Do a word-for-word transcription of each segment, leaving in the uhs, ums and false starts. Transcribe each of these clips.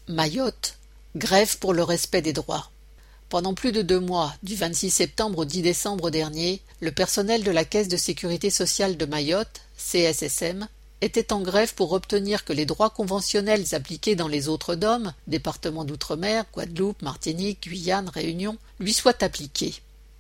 Mayotte, grève pour le respect des droits. Pendant plus de deux mois, du vingt-six septembre au dix décembre dernier, le personnel de la Caisse de sécurité sociale de Mayotte, C S S M, était en grève pour obtenir que les droits conventionnels appliqués dans les autres D O M, départements d'outre-mer, Guadeloupe, Martinique, Guyane, Réunion, lui soient appliqués.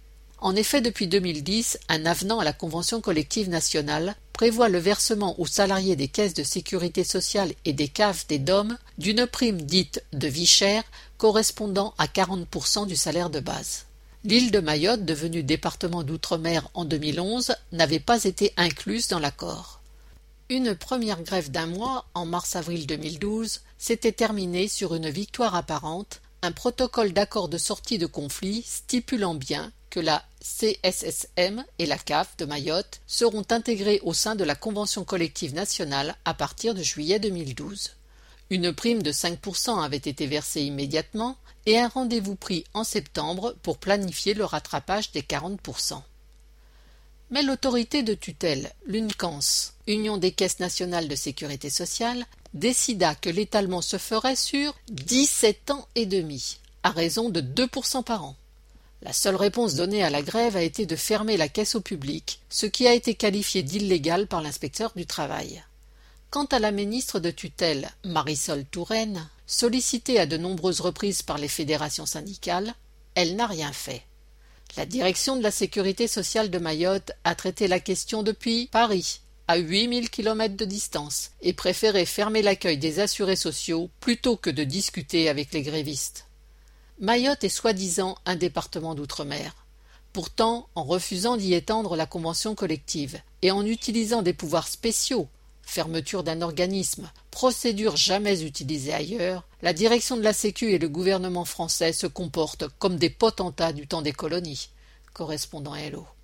En effet, depuis deux mille dix, un avenant à la Convention collective nationale prévoit le versement aux salariés des caisses de sécurité sociale et des C A F des D O M d'une prime dite de vie chère correspondant à quarante pour cent du salaire de base. L'île de Mayotte, devenue département d'outre-mer en deux mille onze, n'avait pas été incluse dans l'accord. Une première grève d'un mois, en mars-avril deux mille douze, s'était terminée sur une victoire apparente, un protocole d'accord de sortie de conflit stipulant bien que la C S S M et la C A F de Mayotte seront intégrées au sein de la Convention collective nationale à partir de juillet deux mille douze. Une prime de cinq pour cent avait été versée immédiatement et un rendez-vous pris en septembre pour planifier le rattrapage des quarante pour cent. Mais l'autorité de tutelle, l'U N C A N S, Union des caisses nationales de sécurité sociale, décida que l'étalement se ferait sur dix-sept ans et demi, à raison de deux pour cent par an. La seule réponse donnée à la grève a été de fermer la caisse au public, ce qui a été qualifié d'illégal par l'inspecteur du travail. Quant à la ministre de tutelle, Marisol Touraine, sollicitée à de nombreuses reprises par les fédérations syndicales, elle n'a rien fait. La direction de la sécurité sociale de Mayotte a traité la question depuis Paris, à huit mille kilomètres de distance, et préféré fermer l'accueil des assurés sociaux plutôt que de discuter avec les grévistes. Mayotte est soi-disant un département d'outre-mer. Pourtant, en refusant d'y étendre la convention collective et en utilisant des pouvoirs spéciaux, fermeture d'un organisme, procédure jamais utilisée ailleurs, la direction de la Sécu et le gouvernement français se comportent comme des potentats du temps des colonies. Correspondant Hello.